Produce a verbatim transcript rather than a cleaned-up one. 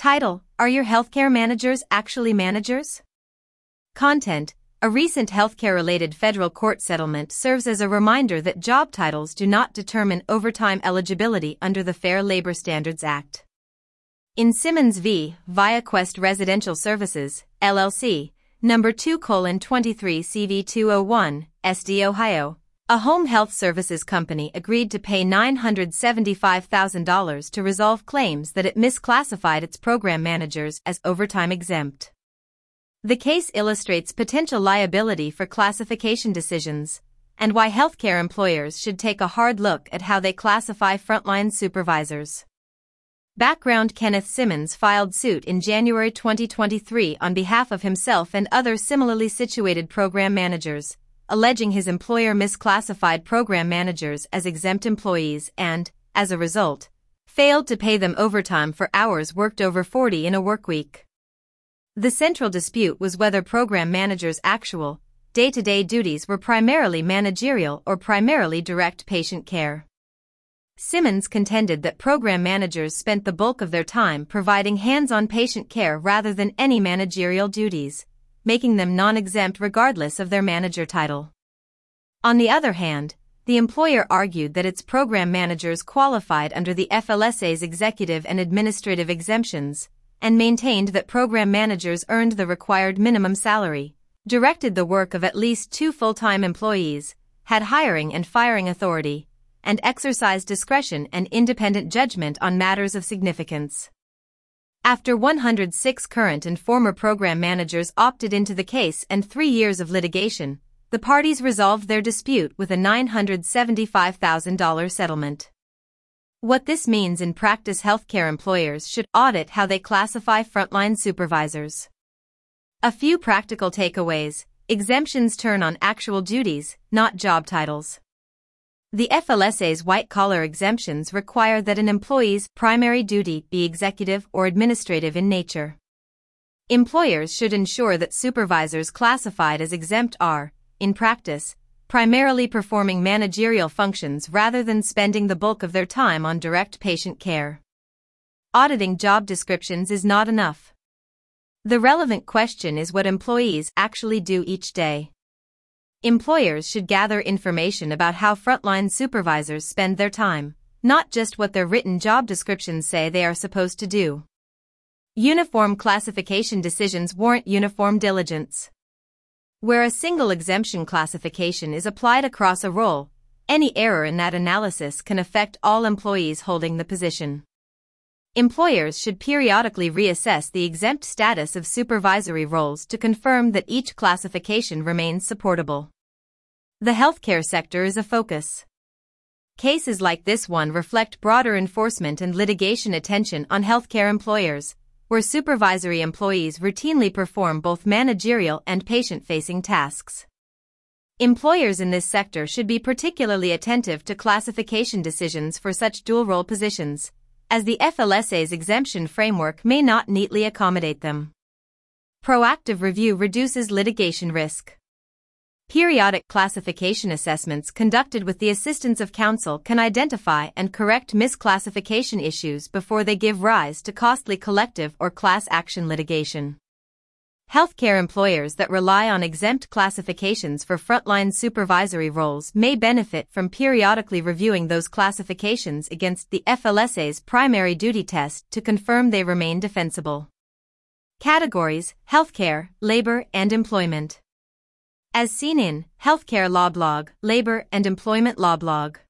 Title: Are your healthcare managers actually managers? Content: A recent healthcare-related federal court settlement serves as a reminder that job titles do not determine overtime eligibility under the Fair Labor Standards Act. In Simmons v. ViaQuest Residential Services, L L C, number two colon twenty-three C V two oh one, S D Ohio, a home health services company agreed to pay nine hundred seventy-five thousand dollars to resolve claims that it misclassified its program managers as overtime exempt. The case illustrates potential liability for classification decisions, and why healthcare employers should take a hard look at how they classify frontline supervisors. Background: Kenneth Simmons filed suit in January twenty twenty-three on behalf of himself and other similarly situated program managers, alleging his employer misclassified program managers as exempt employees and, as a result, failed to pay them overtime for hours worked over forty in a workweek. The central dispute was whether program managers' actual, day-to-day duties were primarily managerial or primarily direct patient care. Simmons contended that program managers spent the bulk of their time providing hands-on patient care rather than any managerial duties, making them non-exempt regardless of their manager title. On the other hand, the employer argued that its program managers qualified under the F L S A's executive and administrative exemptions, and maintained that program managers earned the required minimum salary, directed the work of at least two full-time employees, had hiring and firing authority, and exercised discretion and independent judgment on matters of significance. After one hundred six current and former program managers opted into the case and three years of litigation, the parties resolved their dispute with a nine hundred seventy-five thousand dollars settlement. What this means in practice: healthcare employers should audit how they classify frontline supervisors. A few practical takeaways: exemptions turn on actual duties, not job titles. The F L S A's white-collar exemptions require that an employee's primary duty be executive or administrative in nature. Employers should ensure that supervisors classified as exempt are, in practice, primarily performing managerial functions rather than spending the bulk of their time on direct patient care. Auditing job descriptions is not enough. The relevant question is what employees actually do each day. Employers should gather information about how frontline supervisors spend their time, not just what their written job descriptions say they are supposed to do. Uniform classification decisions warrant uniform diligence. Where a single exemption classification is applied across a role, any error in that analysis can affect all employees holding the position. Employers should periodically reassess the exempt status of supervisory roles to confirm that each classification remains supportable. The healthcare sector is a focus. Cases like this one reflect broader enforcement and litigation attention on healthcare employers, where supervisory employees routinely perform both managerial and patient-facing tasks. Employers in this sector should be particularly attentive to classification decisions for such dual-role positions, as the F L S A's exemption framework may not neatly accommodate them. Proactive review reduces litigation risk. Periodic classification assessments conducted with the assistance of counsel can identify and correct misclassification issues before they give rise to costly collective or class action litigation. Healthcare employers that rely on exempt classifications for frontline supervisory roles may benefit from periodically reviewing those classifications against the F L S A's primary duty test to confirm they remain defensible. Categories: healthcare, labor, and employment. As seen in Healthcare Law Blog, Labor and Employment Law Blog.